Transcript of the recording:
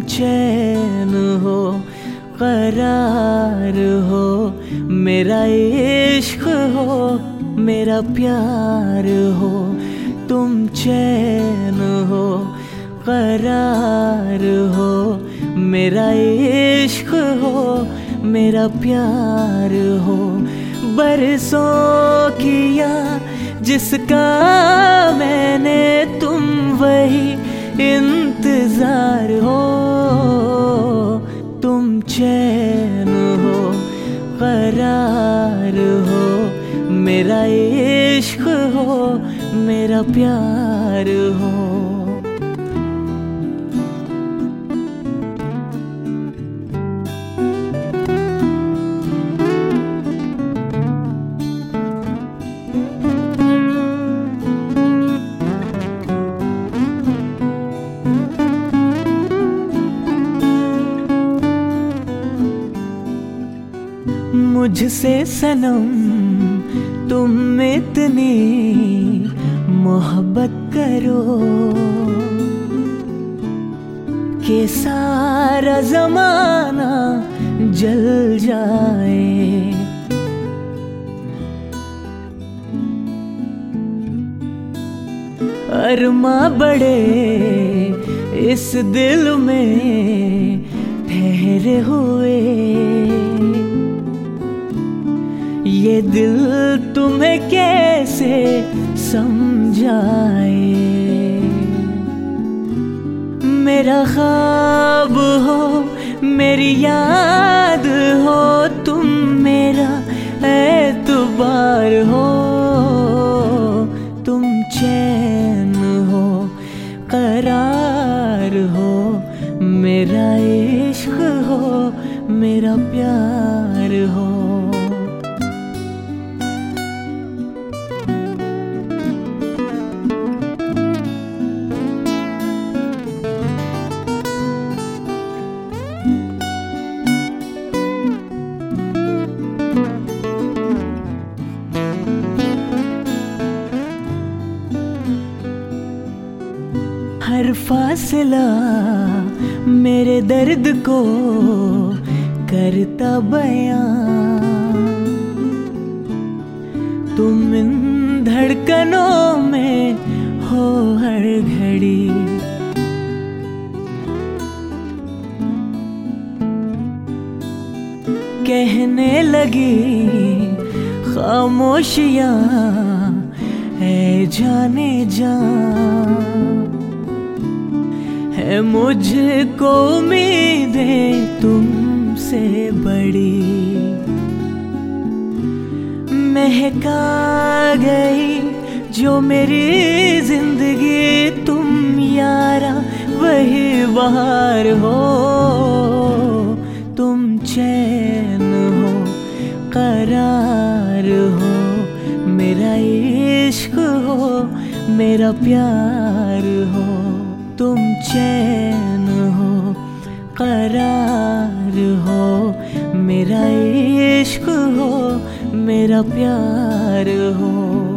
चैन हो, करार हो, मेरा इश्क हो, मेरा प्यार हो। तुम चैन हो, करार हो, मेरा इश्क हो, मेरा प्यार हो। बरसों किया जिसका मैंने, तुम वही इंतजार हो। तुम चैन हो, करार हो, मेरा इश्क हो, मेरा प्यार हो। मुझसे सनम तुम इतनी मोहब्बत करो कि सारा जमाना जल जाए। अरमा बड़े इस दिल में ठहरे हुए, ये दिल तुम्हें कैसे समझाए। मेरा ख्वाब हो, मेरी याद हो, तुम मेरा एतबार हो। तुम चैन हो, करार हो, मेरा इश्क हो, मेरा प्यार हो। हर फासला मेरे दर्द को करता बयां, तुम इन धड़कनों में हो हर घड़ी। कहने लगी खामोशियां ऐ जाने जा, है मुझको उम्मीदें तुमसे बड़ी। महका गई जो मेरी जिंदगी, तुम यारा वही बहार हो। तुम चैन हो, करार हो, मेरा इश्क हो, मेरा प्यार हो। तुम चैन हो, करार हो, मेरा इश्क हो, मेरा प्यार हो।